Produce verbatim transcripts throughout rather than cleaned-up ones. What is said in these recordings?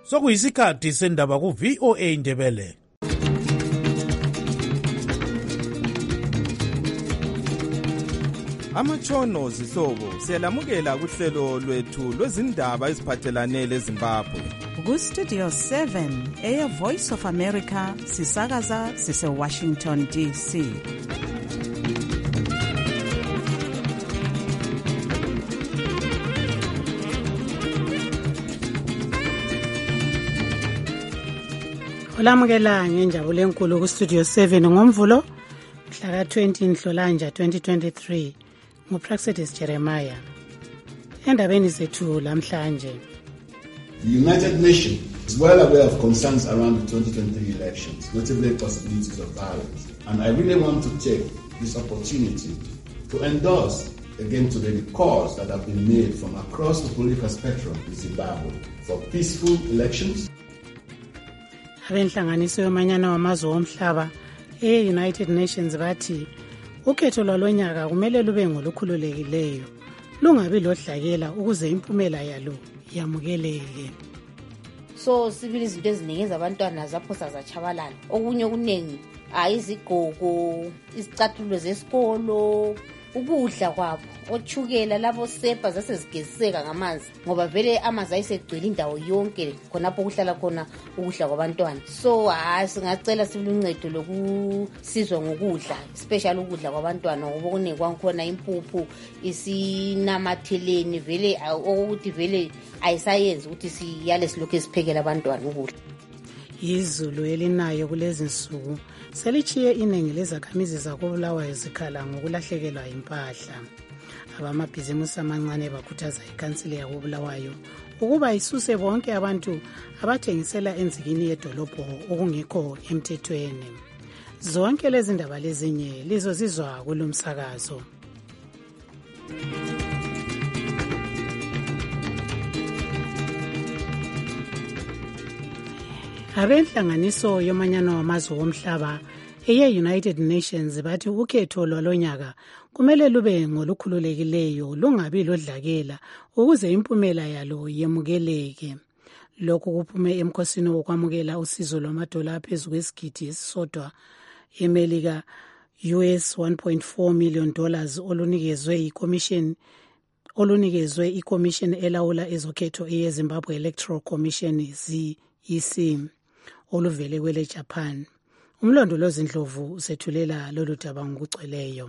sokuyisikhathi sendaba ku-V O A Ndebele. Amatshono zihlobo siyalamukela kuhlelo lwethu lwezindaba eziphathelane leZimbabwe. Ku-Studio seven, Air Voice of America, sisakaza sise-Washington D C. Olamukela ngenjabulo enkulu ku-Studio seven ngomvulo mhla ka-twenty Nhlolanja twenty twenty-three. nguPraxedis Jeremiah. Endabeni zethu lamhlanje. The United Nations is well aware of concerns around the twenty twenty-three elections, notably possibilities of violence. And I really want to take this opportunity to endorse again today the calls that have been made from across the political spectrum in Zimbabwe for peaceful elections. Abenhlanganiso yomanyano wamazwe omhlaba e-United Nations bathi ukhetho lwalonyaka kumele lube ngolukhululekileyo, lungabi lodlakela ukuze impumela yalo yamukeleke. So sibili izinto eziningi zabantwana zaphosa zachabalala. Okunye okuningi ayizigqoko, izicathulo zesikolo, ukudla kwabo, othukela labo sepa zasezigeziseka ngamanzi ngoba vele amanzi ayisegcwele indawo yonke khonapho kuhlala khona ukudla kwabantwana. So hayi singacela sibuluncedo lokusizwa ngokudla, special ukudla kwabantwana ngoba kuningi kwankhona impuphu isinamatheleni vele ukuthi vele ayisayenzi ukuthi siyale silokhu esiphekela abantwana ukudla. Izulu elinayo kulezi nsuku selichiye iningi lezakhamizi zakoBulawayo zikhala ngokulahlekelwa impahla. Abamabhizimusi amancane bakhuthaza ikhansile yakoBulawayo ukuba isuse bonke abantu abathengisela enzikini yedolobho okungekho emthethweni. Zonke lezi ndaba lezinye lizozizwa kulomsakazo. Abenhlanganiso yomanyano wamazwe omhlaba eye-United Nations bathi ukhetho lwalonyaka kumele lube ngolukhululekileyo, lungabi lodlakela ukuze impumela yalo yemukeleke. Lokhu kuphume emkhosini wokwamukela usizo lwamadola aphezu kwesigidi esisodwa eMelika U S one point four million dollars olunikezwe iCommission olunikezwe iCommission elawula ezokhetho eyeZimbabwe Electoral Commission Z E C oluvele kwele Japan. Umlondolozi Ndlovu usethulela lolu daba ngokugcweleyo.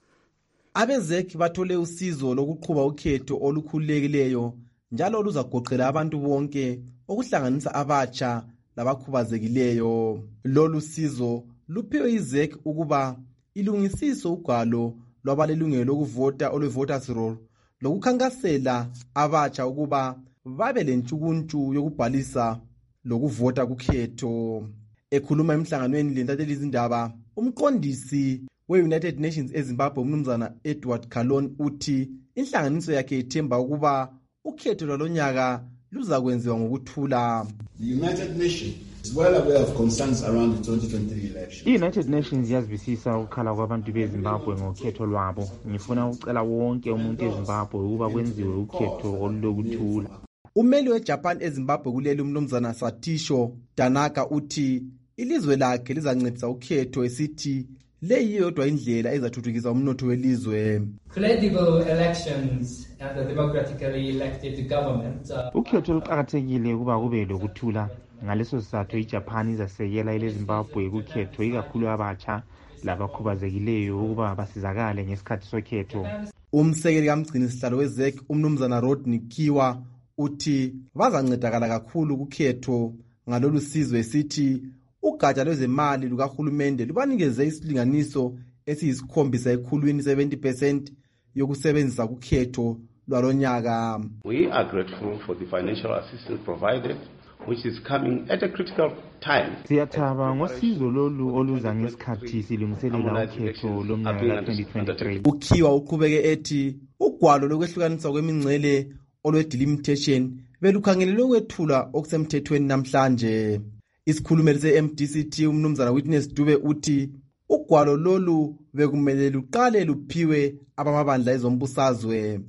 Abezeki bathole usizo lokuqhuba ukhetho olukhululekileyo njalo luzagoqela abantu bonke okuhlanganisa abatsha labakhubazekileyo. Lolu sizo luphiwe izeki ukuba ilungisise ugwalo lwabalelungelo lokuvota olwe-voters roll lokukhankasela abatsha ukuba babe lentshukuntshu yokubhalisa lokuvota kukhetho. Ekhuluma emhlanganweni lentatheli izindaba, umqondisi we-United Nations eZimbabwe umnumzana Edward Kalon uthi inhlanganiso yakhe ithemba ukuba ukhetho lwalonyaka luzakwenziwa ngokuthula. The United Nations is well aware of concerns around the twenty twenty-three elections. I-United Nations yazibisisa ukukhala kwabantu beZimbabwe ngokhetho lwabo. Ngifuna ukucela wonke umuntu eZimbabwe ukuba kwenziwe ukhetho olulokuthula. Umeli weJapan eZimbabwe kuleli umnumzana Satisho Tanaka uthi ilizwe lakhe lizancedisa ukhetho esithi leyi yodwa indlela ezathuthukisa umnotho welizwe. Credible elections and a democratically elected government. Ukhetho luqakathekile ukuba kube lokuthula. Ngaleso sizathu iJapan izasekela eleZimbabwe kukhetho ikakhulu abatsha labakhubazekileyo ukuba basizakale ngesikhathi sokhetho. Umsekeli kamgcini sihlalo wezeki umnumzana Rodney Kiwa uthi bazancedakala kakhulu kukhetho ngalolu sizwe esithi ugatsha lwezemali lukahulumende lubanikeze isilinganiso esiyisikhombisa ekhulwini seventy percent yokusebenzisa kukhetho lwalonyaka. We are grateful for the financial assistance provided, which is coming at a critical time. Siyathaba ngosizo lolu oluza ngesikhathi silungiselela ukhetho lomnyaka twenty twenty-three. Ukhiwa uqhubeke ethi ugwalo lokwehlukanisa kwemingcele olwe-delimitation belukhangelelwe ukwethula okusemthethweni namhlanje. Isikhulumeli se-M D C T umnumzana Witness Dube uthi ugwalo lolu bekumele luqale luphiwe abamabandla ezombusazwe.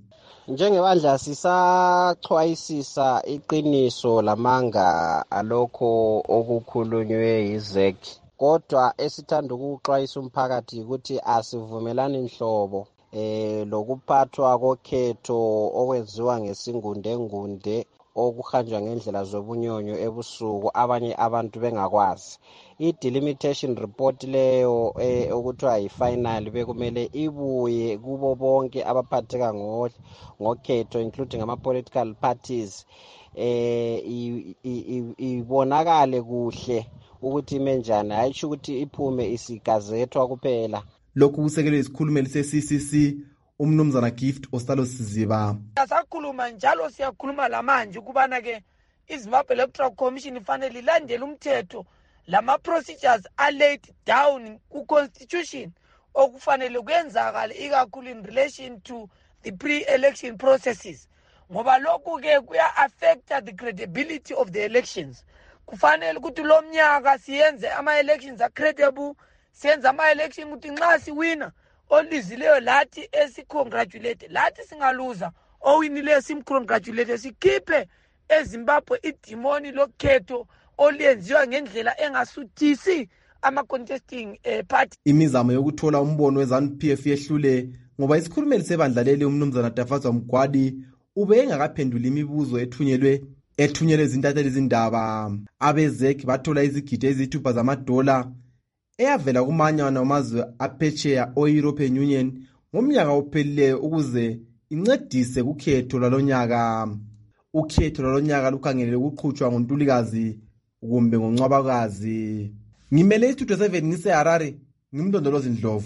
Njengebandla sisaxwayisisa iqiniso lamanga alokho okukhulunywe yiZ E C, kodwa esithanda ukuxwayisa umphakathi ukuthi asivumelani inhlobo eh lokuphathwa kokhetho okwenziwa ngesingunde ngunde okuhanjwa ngendlela zobunyonyo ebusuku abanye abantu bengakwazi. I-delimitation report leyo eh, okuthiwa yi-final bekumele ibuye kubo bonke abaphatheka ngokhetho including ama-political parties eh ibonakale kuhle ukuthi imenjani, hayisho ukuthi iphume isigazethwa kuphela. Lokhu kusekelwe isikhulumeli se-C C C umnumzana Gift Ostalo Siziba. Siyakhuluma njalo siyakhuluma lamanje ukubana ke iZimbabwe Electoral Commission ifanele ilandele umthetho lama procedures are laid down ku constitution okufanele kwenzakala ikakhulu in relation to the pre-election processes, ngoba lokhu ke kuya affect the credibility of the elections. Kufanele ukuthi lo mnyaka siyenze ama elections are credible, siyenze ama election ukuthi nxa siwina olizileyo lathi esicongratulate, lathi singaluza owinileyo simcongratulate, sikhiphe eZimbabwe idimoni lokhetho oliyenziwa ngendlela engasuthisi ama contesting eh, party. Imizamo yokuthola umbono we-ZANU P F yehlule ngoba isikhulumeli sebandla leli umnumzana Tafazwa Mgwadi ube engakaphendula imibuzo ethunyelwe ethunyelwe izintatheli izindaba. Abe-Z E C bathola izigidi eziyithupha zamadola eyavela kumanyana amazwe aphetsheya o-European Union ngomnyaka ophelileyo ukuze incedise kukhetho lwalonyaka. Ukhetho lwalonyaka lukhangelele ukuqhutshwa ngoNtulikazi kumbe ngoNcwabakazi. Ngimele istudio seven ngise Harare, ngimndondolozi Ndlovu.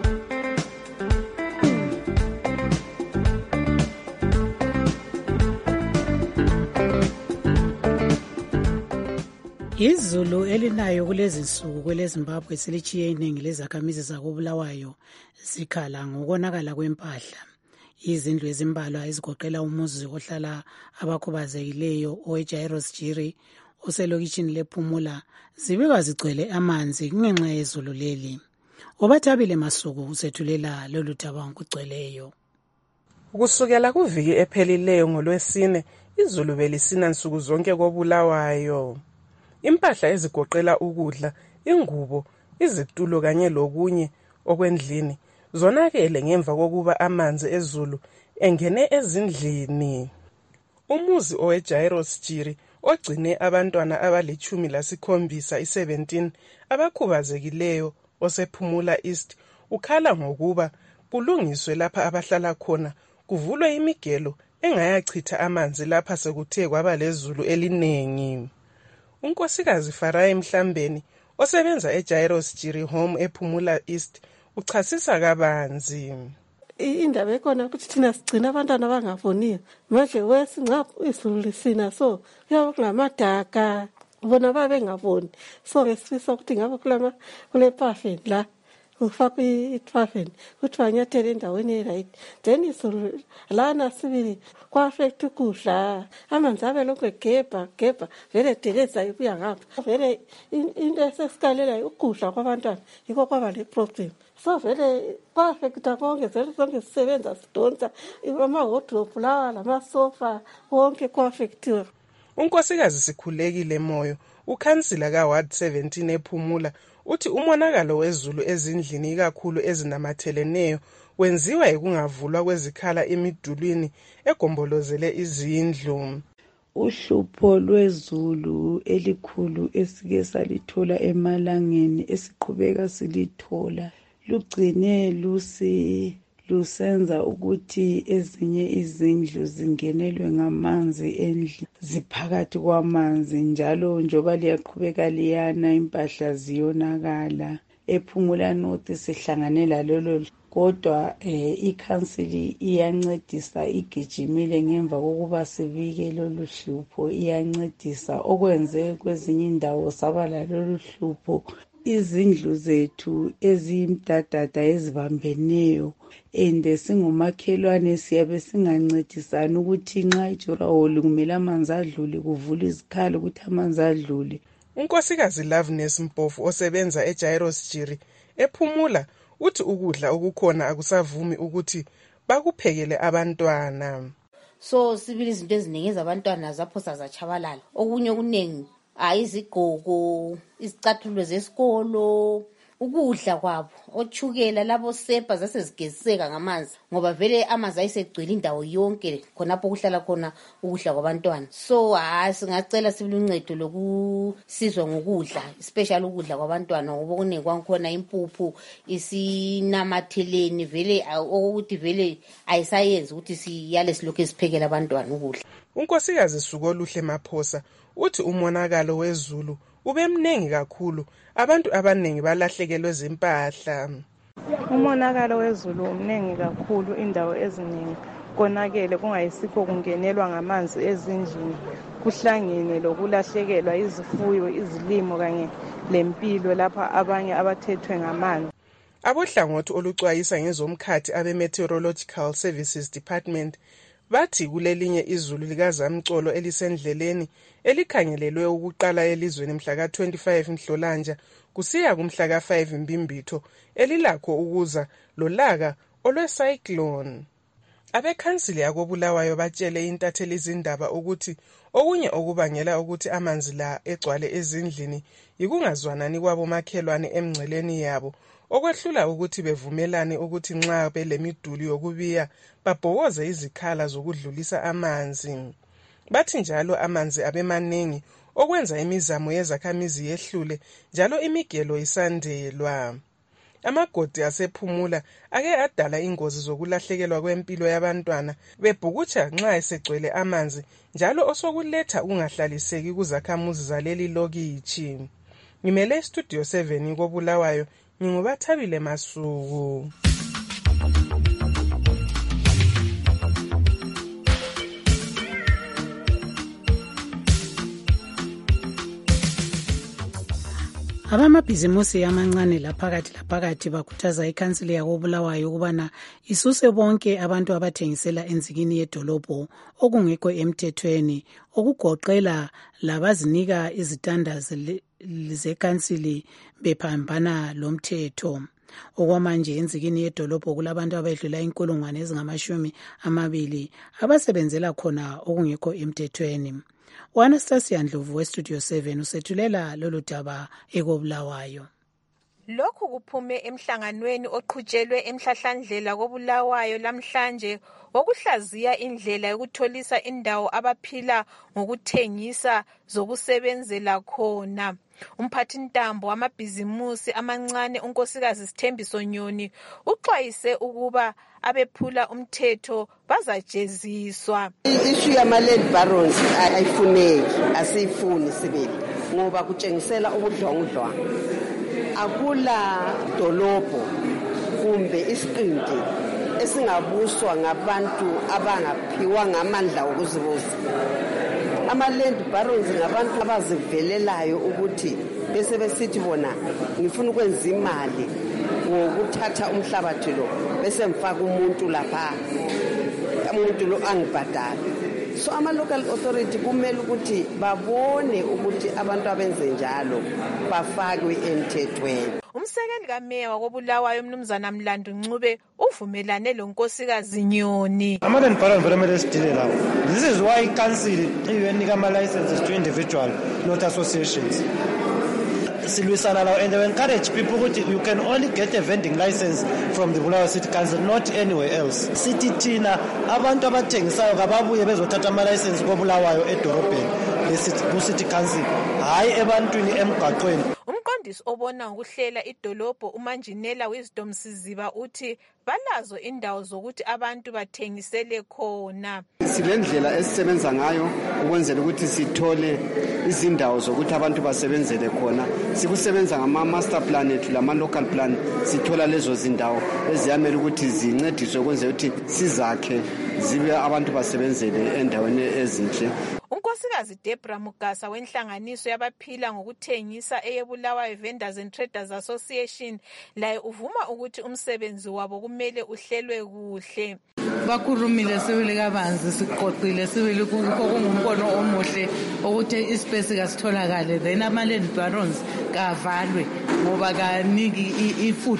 Izulu elinayo kulezi nsuku kweleZimbabwe selichiye iningi lezakhamizi zakobulawayo zikhala ngokonakala kwempahla. Izindlu ezimbalwa ezigoqela umuzi ohlala abakhubazekileyo oweJairos Jiri oselokishini lePhumula zibikwa zigcwele amanzi kungenxa yezulu leli. Obathabile Masuku usethulela lolu daba ngokugcweleyo. Kusukela kuviki ephelileyo ngolwesine izulu belisina nsuku zonke kobulawayo. Impahla ezigoqela ukudla, ingubo, izitulo kanye lokunye okwendlini zonakele ngemva kokuba amanzi ezulu engene ezindlini. Umuzi oweJairos Jiri ogcine abantwana abalichumi lasikhombisa i-seventeen abakhubazekileyo osePhumula East ukhala ngokuba kulungiswe lapha abahlala khona, kuvulwe imigelo engayachitha amanzi lapha sekuthe kwaba lezulu elinengi. Unkosikazi Farai Mhlambeni osebenza eJairos Jiri Home ePhumula East uchasisa kabanzi. Indaba ekhona ukuthi thina sigcina abantwana abangafoniyo manje wesinqa izulu lisina so kuyabe kungamadaka bona babe ngafoni, so ngesifisa ukuthi ngabe kulama kule parfait la ufaka i-parfait ukuthi wanyathele endaweni e-right then izulu lana sibili kwa-affect ukudla amanzi abe lokhu egebha gebha vele deleza ibuya ngapha vele into esesikalela ukudla kwabantwana yikho kwaba le problem. So vele kwa-affecta konke vele sonke sisebenza sidonsa ama-wardrobe lawa lamasofa wonke kwa-affectiwe. Unkosikazi Sikhulekile Moyo ukhansila ka-Ward seventeen ePhumula uthi umonakalo wezulu ezindlini kakhulu ezinamatheleneyo wenziwa yikungavulwa kwezikhala emidulwini egombolozele izindlu. Uhlupho lwezulu elikhulu esike salithola emalangeni esiqhubeka silithola lugcine lusi lusenza ukuthi ezinye izindlu zingenelwe ngamanzi endlu ziphakathi kwamanzi, njalo njoba liyaqhubeka liyana impahla ziyonakala. ePhumula North sihlangane lalolo kodwa eh, ikhansili iyancedisa igijimile ngemva kokuba sibike lolu hlupho, iyancedisa okwenze kwezinye indawo saba lalolu hlupho. Izindlu zethu ezimdadada ezibambeneyo ende singumakhelwane siyabe singancedisani ukuthi nxa ijoraholi kumele amanzi adlule kuvula izikhala ukuthi amanzi adlule. Unkosikazi Loveness Mpofu osebenza eJairos Jiri ePhumula uthi ukudla okukhona akusavumi ukuthi bakuphekele abantwana. So sibili izinto eziningi ezabantwana zaphosa zachabalala. Okunye okuningi ayizigqoko, izicathulo zesikolo, ukudla kwabo, ochukela labo sepa zasezigeziseka ngamanzi ngoba vele amanzi ayisegcwele indawo yonke khonapho kuhlala khona ukudla kwabantwana. So hayi singacela sibili uncedo lokusizwa ngokudla, especially ukudla kwabantwana ngoba kuningi kwankhona impuphu isinamatheleni vele ukuthi vele ayisayenzi ukuthi siyale silokhu esiphekela abantwana ukudla. Unkosikazi Sukoluhle Maphosa uthi umonakalo wezulu ube mningi kakhulu, abantu abaningi balahlekelwe zimpahla. Umonakalo wezulu umningi kakhulu, indawo eziningi konakele kungayisikho kungenelwa ngamanzi ezindlini, kuhlangene lokulahlekelwa izifuyo, izilimo kanye lempilo lapha abanye abathethwe ngamanzi. Abohlangothi olucwayisa ngezomkhathi abe-Meteorological Services Department bathi kulelinye izulu likazamcolo elisendleleni elikhangelelwe ukuqala elizweni mhla ka twenty-five Nhlolanja kusiya kumhla ka five Mbimbitho elilakho ukuza lolaka olwe-cyclone. Abekhansili yakobulawayo batshele intatheli izindaba ukuthi okunye okubangela ukuthi amanzi la egcwale ezindlini yikungazwanani kwabomakhelwane emngceleni yabo okwehlula ukuthi bevumelane ukuthi nxa belemiduli yokubiya babhokoze izikhala zokudlulisa amanzi. Bathi njalo amanzi abemaningi okwenza imizamo yezakhamizi yehlule njalo imigelo isandelwa. Amagodi asephumula ake adala ingozi zokulahlekelwa kwempilo yabantwana bebhukutsha nxa esegcwele amanzi njalo osokuletha ungahlaliseki kuzakhamuzi zaleli lokitshi. Ngimele Studio seven kobulawayo, ngingubathabile Masuku. Abamabhizimusi amancane laphakathi laphakathi bakhuthaza ikhansili yakobulawayo ukubana isuse bonke abantu abathengisela enzikini yedolobho okungekho emthethweni, okugoqela labazinika izitandazi zekhansili bephambana lomthetho. Okwamanje enzikini yedolobho kulabantu abedlula inkulungwane ezingamashumi amabili abasebenzela khona okungekho emthethweni. U-Anastasia Ndlovu weStudio seven usethulela lolu daba ekobulawayo. Lokhu kuphume emhlanganweni oqhutshelwe emhlahlandlela kobulawayo lamhlanje wokuhlaziya indlela yokutholisa indawo abaphila ngokuthengisa zokusebenzela khona. Umphathintambo wamabhizimusi amancane unkosikazi Sithembiso Nyoni uxwayise ukuba abephula umthetho bazajeziswa. Issue yama-land barons ayifuneki, asiyifuni sibili ngoba kutshengisela ubudlwangudlwangu. Akula dolobho kumbe isiqinti esingabuswa ngabantu abangaphiwa ngamandla okuzibusa. Ama-land barons ngabantu abazivelelayo ukuthi bese besithi bona ngifuna ukwenza imali ngokuthatha umhlabathi lo bese mfaka umuntu lapha, umuntu lo angibhadala. So ama-local authority kumele ukuthi babone ukuthi abantu abenze njalo bafakwe emthethweni. Umsekeli kameya wakobulawayo umnumzana Mlandu Ncube uvumelane lonkosikazi Nyoni. Ama-land barons very sidile lawo. This is why council iyenika ama-licenses to individual, not associations. Silwisana lawo, and they encourage people ukuthi you can only get a vending license from the Bulawayo City Council, not anywhere else. Sithi thina abantu abathengisayo kababuye bezothatha ama-license kobulawayo edorobheni ku-City Council, hayi ebantwini emgaqweni. Umqondisi obona ngokuhlela idolobho uManjinela Wisdom Siziba uthi balazo indawo zokuthi abantu bathengisele khona. Silendlela esisebenza ngayo ukwenzela ukuthi sithole izindawo zokuthi abantu basebenzele khona. Sikusebenza ngama master plan ethu lama local plan, sithola lezo zindawo eziyamela ukuthi zincediswe ukwenzela ukuthi sizakhe zibe abantu basebenzele endaweni ezinhle. Unkosikazi Debra Mugasa wenhlanganiso yabaphila ngokuthengisa eyebulawayo Vendors and Traders Association laye uvuma ukuthi umsebenzi wabo kumele uhlelwe kuhle. Bakhulumile sibili kabanzi siqoqile sibili kungumbono omuhle ukuthi ispace kasitholakale, then ama-land barons kavalwe ngoba kaniki ifuthu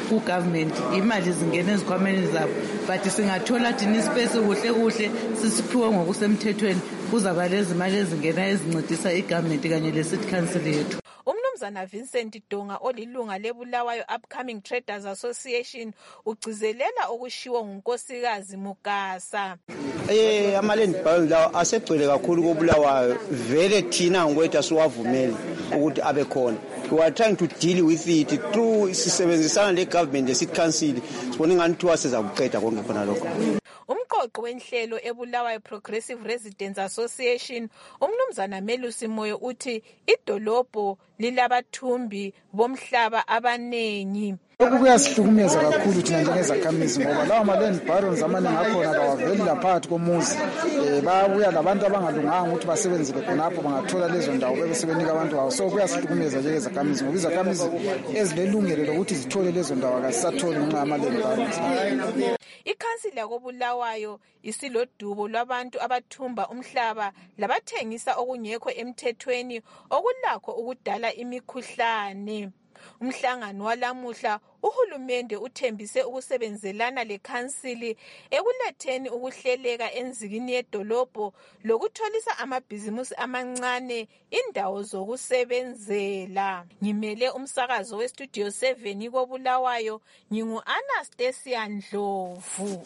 ku-government imali zingena ezikhwameni zabo, but singathola thina ispace kuhle kuhle sisiphiwe ngokusemthethweni kuzaba lezi mali ezingena ezincedisa i-government kanye le-city council yethu. Umnumzana Vincent Donga olilunga leBulawayo Upcoming Traders Association ugcizelela okushiwo ngunkosikazi Mugasa. Eh ama-land barons lawa asegcwele kakhulu koBulawayo, vele thina ngokwethu asiwavumeli ukuthi abe khona. We are trying to deal with it through sisebenzisana le-government, le-city council, sibone ngani kuthiwa sizakuqeda konke khona lokho. Umqoqi wenhlelo eBulawayo Progressive Residents Association umnumzana Melusi Moyo uthi idolobho lilabathumbi bomhlaba abanengi. Lokhu kuyasihlukumeza kakhulu thina njengezakhamizi ngoba lawa ma-land barons amaningi akhona kawaveli laphakathi komuzi. Um babuya labantu abangalunganga ukuthi basebenzele khonapho bangathola lezo ndawo bebe sebenika abantu babo. So kuyasihlukumeza njengezakhamizi ngoba izakhamizi ezilelungelo lokuthi zithole lezo ndawo akasisatholi ngenxa yama-land barons. Ikhansila yakoBulawayo isilodubo lwabantu abathumba umhlaba labathengisa okungekho emthethweni okulakho ukudala imikhuhlane. Umhlangano walamuhla uhulumende uthembise ukusebenzelana lekhansili ekuletheni ukuhleleka enzikini yedolobho lokutholisa amabhizimusi amancane indawo zokusebenzela. Ngimele umsakazo westudio seven koBulawayo, ngingu Anastasia Ndlovu.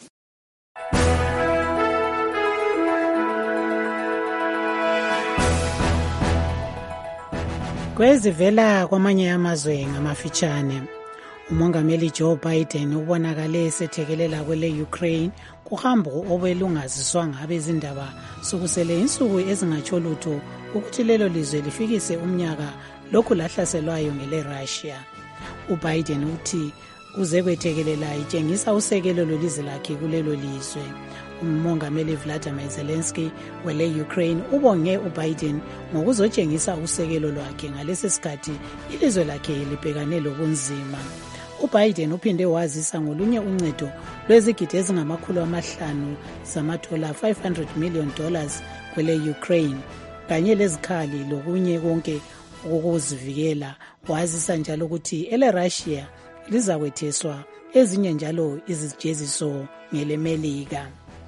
Kwezivela kwamanye amazwe ngamafitshane, umongameli Joe Biden ubonakale esethekelela kwele Ukraine kuhambo obelungaziswanga abezindaba sokusele insuku ezingatsho lutho ukuthi lelo lizwe lifikise umnyaka lokhu lahlaselwayo ngele Russia. uBiden uthi uze kwethekelela itshengisa usekelo lolizwe lakhe kulelo lizwe. Umongameli Vladimir Zelensky wele Ukraine ubonge uBiden ngokuzotshengisa usekelo lwakhe ngalesi sikhathi ilizwe lakhe libhekane lobunzima. uBiden uphinde wazisa ngolunye uncedo lwezigidi ezingamakhulu amahlanu zamadola five hundred million dollars kwele Ukraine kanye lezikhali lokunye konke ukuzivikela. Wazisa njalo ukuthi ele Russia lizakwetheswa ezinye njalo izijeziso ngele Melika.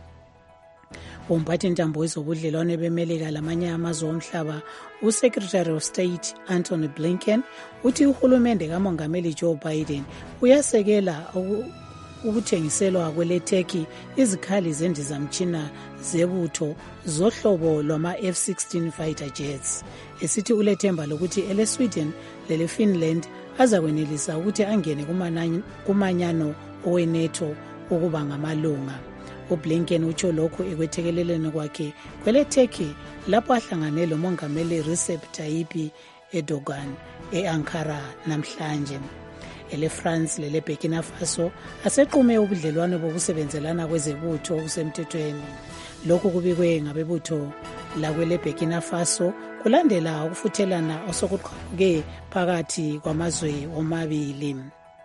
Umphathi ntambo wezobudlelwane bemelika lamanye amazwe omhlaba uSecretary of State Antony Blinken uthi uhulumende kamongameli Joe Biden uyasekela ukuthengiselwa kwele Turkey izikhali zendizamtshina zebutho zohlobo lwama F sixteen fighter jets, esithi ulethemba lokuthi ele Sweden lele Finland azakwenelisa ukuthi angene kumanyano oweNATO ukuba ngamalunga. uBlinken utsho lokhu ekwethekeleleni kwakhe kwele Turkey lapho ahlangane lomongameli Recep Tayyip Erdogan e-Ankara namhlanje. Ele France lele Burkina Faso asequme ubudlelwano bokusebenzelana kwezebutho obusemthethweni. Lokhu kubikwe ngabebutho lakwele Burkina Faso kulandela ukufuthelana osokuqhamuke phakathi kwamazwe omabili.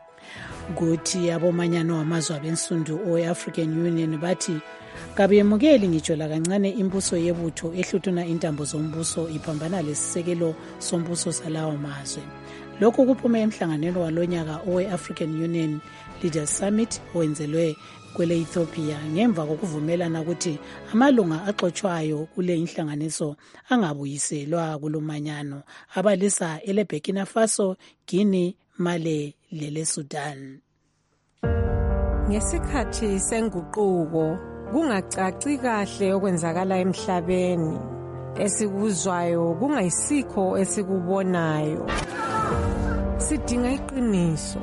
Kuthi abomanyano wamazwe abensundu owe-African Union bathi kabiyemukeli ngitsho lakancane imbuso yebutho ehluthuna intambo zombuso iphambana lesisekelo sombuso salawo mazwe. Lokhu kuphume emhlanganweni walonyaka owe-African Union Leaders Summit owenzelwe kwele Ethiopia ngemva kokuvumelana ukuthi amalunga axotshwayo kule inhlanganiso angabuyiselwa kulumanyano abalisa ele Burkina Faso, Guinea, Mali lele Sudan. Ngesikhathi senguquko kungacaci kahle okwenzakala emhlabeni, esikuzwayo kungayisikho esikubonayo. Sidinga iqiniso.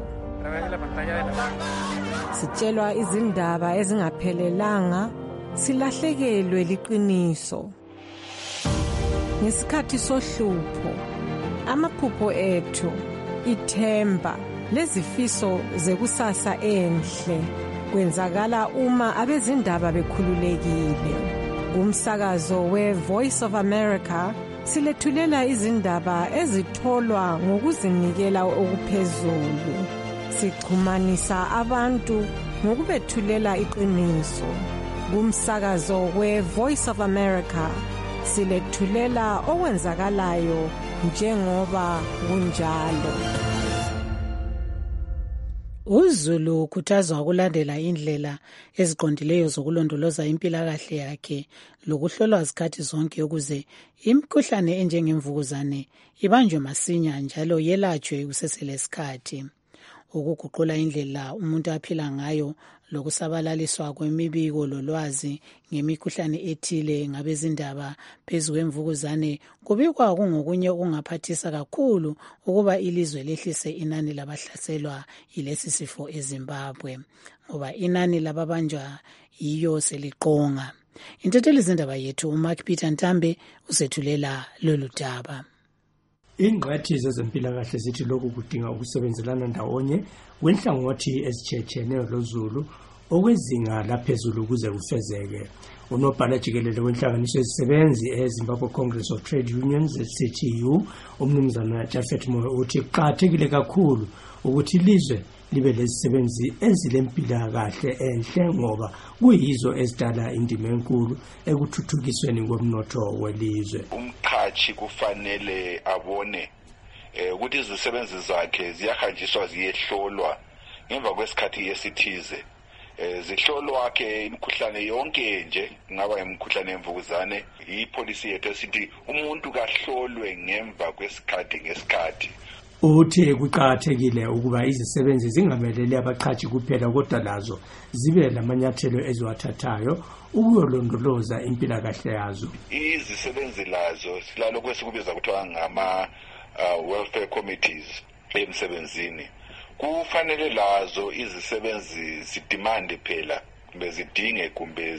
Sitshelwa izindaba ezingaphelelanga, silahlekelwe liqiniso. Ngesikhathi sohlupho, amaphupho ethu, ithemba lezifiso zekusasa enhle kwenzakala uma abezindaba bekhululekile. Umsakazo we-Voice of America silethulela izindaba ezitholwa ngokuzinikela okuphezulu. Sichumanisa abantu ngokubethulela iqiniso. Kumsakazo we-Voice of America silethulela okwenzakalayo njengoba kunjalo. uZulu ukhuthazwa ukulandela indlela eziqondileyo zokulondoloza impilakahle yakhe lokuhlolwa zikhathi zonke ukuze imikhuhlane enjengemvukuzane ibanjwe masinya njalo yelatshwe kuseselesikhathi. Ukuguqula indlela umuntu aphila ngayo lokusabalaliswa kwemibiko lolwazi ngemikhuhlane ethile ngabezindaba phezu kwemvukuzane kubikwa kungokunye okungaphathisa kakhulu ukuba ilizwe lehlise inani labahlaselwa yilesi sifo eZimbabwe ngoba inani lababanjwa yiyo seliqonga. Intatheli zindaba yethu uMark Peter Ntambe usethulela lolu daba. Ingqathi zezempilakahle zithi lokhu kudinga ukusebenzelana ndawonye kwenhlangothi ezitshiyeneyo loZulu okwezinga laphezulu ukuze kufezeke. Unobhala jikelele wenhlanganiso ezisebenzi eZimbabwe Congress of Trade Unions C T U umnumzana Jafet Moyo uthi kuqakathekile kakhulu ukuthi ilizwe libe lezisebenzi ezilempilakahle enhle ngoba kuyizo ezidala indima enkulu ekuthuthukisweni komnotho welizwe. Umqhashi kufanele abone ukuthi izisebenzi zakhe ziyahanjiswa ziyehlolwa ngemva kwesikhathi esithize. Zihlolwa ke imikhuhlane yonke nje ngaba imikhuhlane yemvukuzane. Ipolicy yethu esithi umuntu kahlolwe ngemva kwesikhathi ngesikhathi. Uthi kuqakathekile ukuba izisebenzi zingameleli abaqhashi kuphela kodwa lazo zibe lamanyathelo eziwathathayo ukuyolondoloza impilakahle yazo. Izisebenzi lazo silalo kwesikubiza kuthiwa ngama welfare committees emsebenzini. Kufanele lazo izisebenzi zidimande phela kumbe zidinge kumbe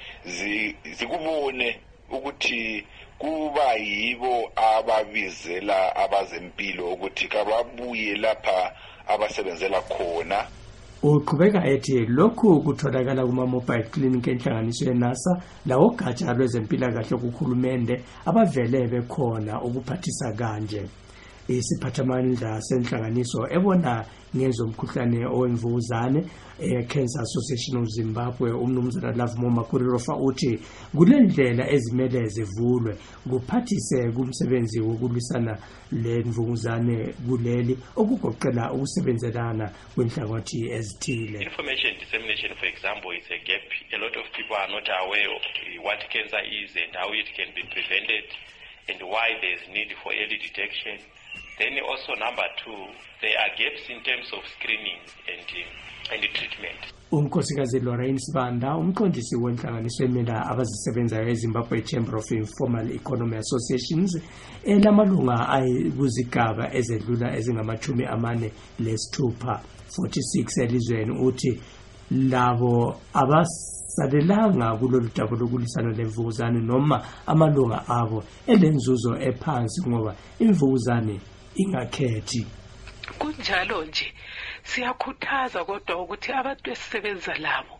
zikubone ukuthi kuba yibo ababizela abazempilo ukuthi kababuye lapha abasebenzela khona. Uqhubeka ethi lokhu kutholakala kuma mobile clinic enhlanganiso yeNASA lawo gatsha lwezempilakahle kukhulumende abavele bekhona ukuphathisa kanje. Isiphathamandla senhlanganiso ebona ngezomkhuhlane owemvukuzane e-Cancer Association of Zimbabwe umnumzana Lovemore Makurirofa uthi kulendlela ezimele zivulwe kuphathise kumsebenzi wokulwisana lemvukuzane kuleli okugoqela ukusebenzelana kwenhlangothi ezithile. Information dissemination, for example, is a gap. A lot of people are not aware of what cancer is and how it can be prevented and why there's need for early detection. Then also number two, there are gaps in terms of screening and uh, and treatment. Unkosikazi Lorraine Sibanda umqondisi wenhlanganiso emela abazisebenzayo eZimbabwe Chamber of Informal Economy Associations elamalunga ayikuzigaba ezedlula ezingamachumi amane lesithupha forty-six elizweni uthi labo abasalelanga kulolu daba lokulisana lemvukuzane noma amalunga abo elenzuzo ephansi ngoba imvukuzane ingakhethi. Kunjalo nje siyakhuthaza kodwa ukuthi abantu esisebenza labo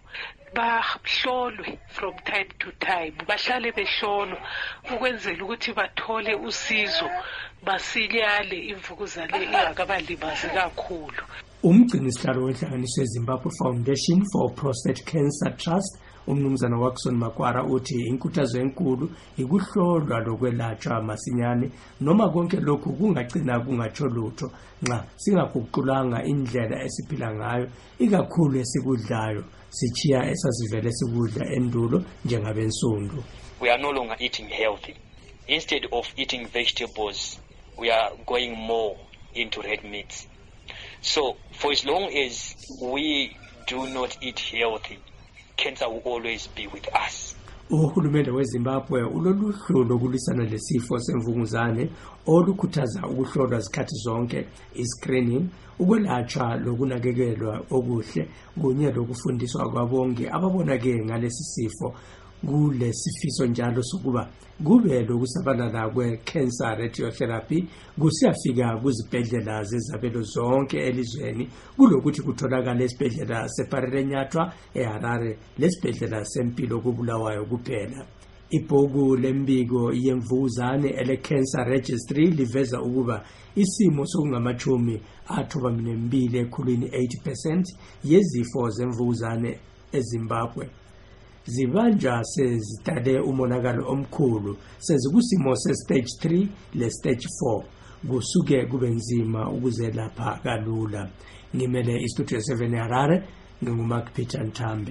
bahlolwe from time to time, bahlale behlolwa ukwenzela ukuthi bathole usizo basinyale imvukuzane ingakabalimazi kakhulu. Umgcinisihlalo wenhlanganiso yeZimbabwe Foundation for Prostate Cancer Trust umnumzana Watson Makwara uthi inkuthazo enkulu ikuhlolwa lokwelatshwa masinyane noma konke lokhu kungagcina kungatsho lutho nxa singaguqulanga indlela esiphila ngayo ikakhulu esikudlayo sichiya esasivele sikudla endulo njengabensundu. We are no longer eating healthy. Instead of eating vegetables, we are going more into red meats. So for as long as we do not eat healthy, cancer will always be with us. Uhulumende weZimbabwe uloluhlu lokulisana lesifo semvukuzane olukhuthaza ukuhlolwa zikhathi zonke, iscreening, ukwelatshwa lokunakekelwa okuhle kunye lokufundiswa kwabonke ababonake ngalesi sifo. Kulesifiso njalo sokuba kube lokusabalala kwe-cancer radiotherapy kusiyafika kuzibhedlela zezabelo zonke elizweni kulokuthi kutholakala esibhedlela seParerenyatwa eHarare lesibhedlela sempilo kubulawayo kuphela. Ibhuku lembiko yemvukuzane ele-Cancer Registry liveza ukuba isimo sokungamachumi athoba mbili ekhulwini eighty percent yezifo zemvukuzane eZimbabwe zibanja sezidale umonakalo omkhulu sezikusimo se-stage three le-stage four kusuke kube nzima ukuzelapha kalula. ngimele istudio seven eHarare nginguMark Peter Nthambe.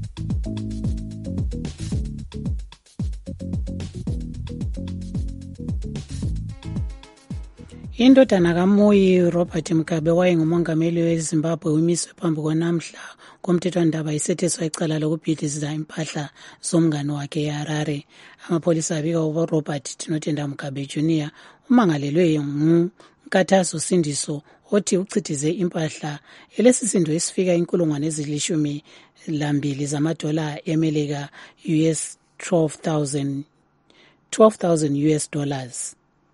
Indodana kaMoyi Robert Mugabe wayengumongameli weZimbabwe umiswe phambi konamhla komthethwandaba isetheswa icala lokubhidliza impahla zomngane wakhe eHarare. Amapholisa abika uba Robert Tinotenda Mugabe Junior umangalelwe ngunkathazo Sindiso othi uchithize impahla elesisindo esifika inkulungwane ezilishumi lambili zamadola eMelika U S twelve thousand U S dollars.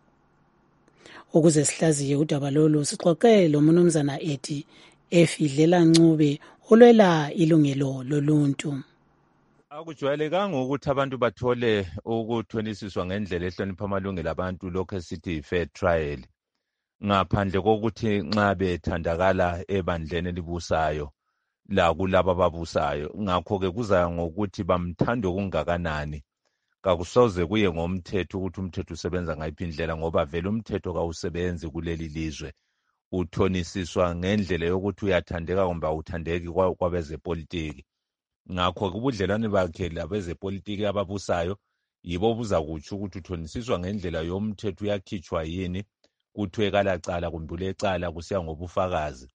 Ukuze sihlaziye udaba lolu sixoxe lo mnumzana ethi Efidlela Ncube olwela ilungelo loluntu. Akujwayelekanga ukuthi abantu bathole ukuthonisiswa ngendlela ehlonipha amalungelo abantu lokho esithi fair trial, ngaphandle kokuthi nxa bethandakala ebandleni elibusayo la kulabo ababusayo. Ngakho-ke kuza ngokuthi bamthanda okungakanani. Kakusoze kuye ngomthetho ukuthi umthetho usebenza ngayiphi indlela, ngoba vele umthetho kawusebenzi kuleli lizwe. Uthonisiswa ngendlela yokuthi uyathandeka kumbe awuthandeki kwabezepolitiki. Ngakho-ke ubudlelwane bakhe labezepolitiki ababusayo yibo buza kutsho ukuthi uthonisiswa ngendlela yomthetho uyakhitshwa yini, kuthiwe kalacala kumbe ulecala kusiya ngobufakazi,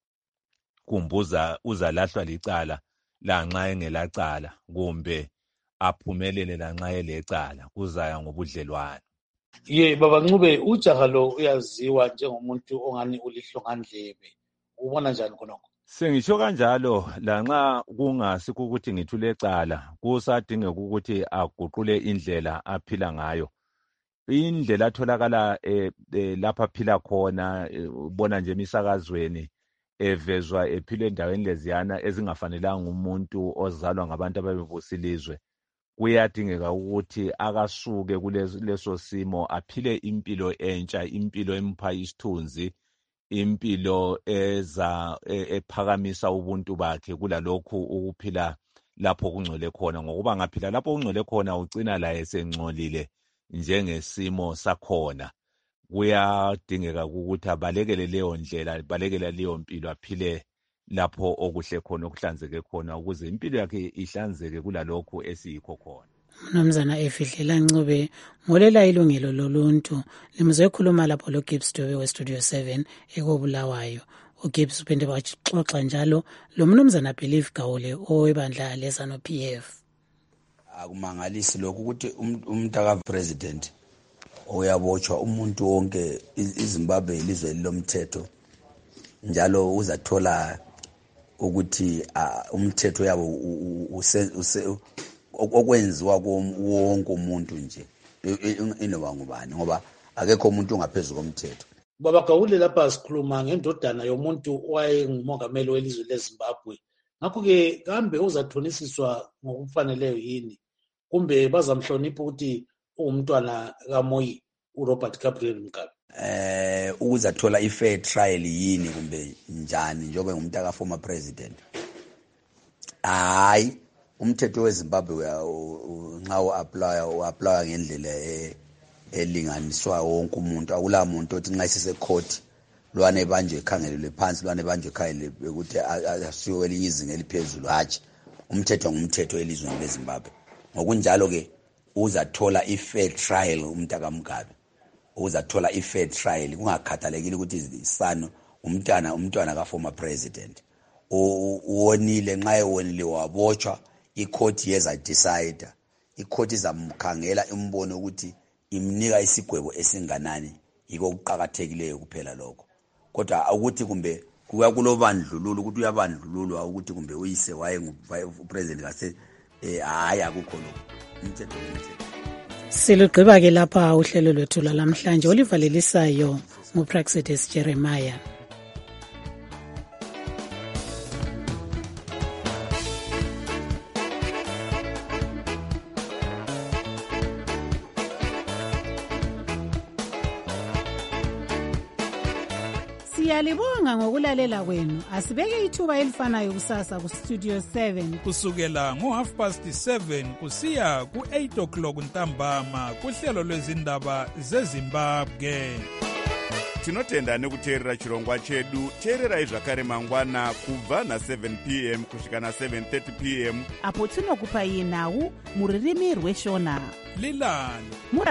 kumbuza uzalahlwa licala lanxa engelacala kumbe aphumelele lanxa elecala, kuzaya ngobudlelwane. Ye baba Ncube, ujaha lo uyaziwa njengomuntu ongani ulihlongandlebe, ubona njani khonokho? Sengisho kanjalo, lanxa kungasikho ukuthi ngithule ecala, kusadingeka ukuthi aguqule indlela aphila ngayo. Indlela atholakala e, e, lapha phila khona, ubona nje emisakazweni evezwa ephile endaweni leziyana ezingafanelanga umuntu ozalwa ngabantu ababebusilizwe. Kuyadingeka ukuthi akasuke kuleso simo aphile impilo entsha, impilo empha isithunzi, impilo eza ephakamisa ubuntu bakhe kulalokhu ukuphila lapho kungcwele khona, ngokuba ngaphila lapho kungcwele khona ucina laye sengcolile njengesimo sakhona. Kuyadingeka ukuthi abalekele leyo ndlela, balekele leyo mpilo, aphile lapho okuhle khona okuhlanzeke khona ukuze impilo yakhe ihlanzeke kulalokho esiyikho khona. Mnumzana Efidlela Ncube ngolela ilungelo loluntu limzwe khuluma lapho lo Gibbs Dube we Studio seven ekobulawayo. uGibbs uphinde baxoxa njalo lo mnumzana Believe Gawule owebandla leZanu P F. Akumangalisi lokhu ukuthi umntaka president uyabotshwa umuntu wonke iZimbabwe ilizwe lomthetho, njalo uzathola ukuthi umthetho yabo okwenziwa wonke umuntu nje inoba ngubani, ngoba akekho umuntu ongaphezulu komthetho. Baba Gawule, lapha sikhuluma ngendodana yomuntu owayengumongameli welizwe leZimbabwe. Ngakho-ke kambe uzathonisiswa ngokufaneleyo yini, kumbe bazamhlonipha ukuthi umntwana kaMoyi uRobert Gabriel Mugabe? Eh ukuzathola i-fair trial yini kumbe njani njengoba ngumntaka former president? Hayi, umthetho weZimbabwe nxa u-apply u-apply ngendlela elinganiswa wonke umuntu. Akula muntu othi nxa isise court lwane banjwe ekhangelelwe phansi, lwane banjwe ekhangelelwe ukuthi asiwe elinye izinga eliphezulu. Hatshi, umthetho ngumthetho elizweni leZimbabwe. Ngokunjalo ke uzathola i-fair trial umntaka Mugabe, uzathola i-fair trial kungakhathalekile ukuthi isano umntana umntwana ka former president uwonile. Nxa ewonile wabotshwa, i-court yeza decide, i-court izamkhangela imbone ukuthi imnika isigwebo esinganani. Yiko ukuqhakathekileyo kuphela lokho, kodwa ukuthi kumbe kuya kulobandlululo ukuthi uyabandlululwa ukuthi kumbe uyise waye ngupresident kase hayi akukho lokho. Umthetho umthetho. Silugqiba ke lapha uhlelo lwethu lamhlanje olivalelisayo nguPraxedes Jeremiah. Siyalibonga ngokulalela kwenu. Asibeke ithuba elifanayo kusasa ku Studio seven kusukela ngo half past seven kusiya ku eight o'clock ntambama kuhlelo lwezindaba zeZimbabwe. tinotenda nekuteerera chirongwa chedu. Teererai zvakare mangwana kubva na-seven p m kusvika na-seven thirty p m apo tinokupai nhau muririmi rweshona Lilani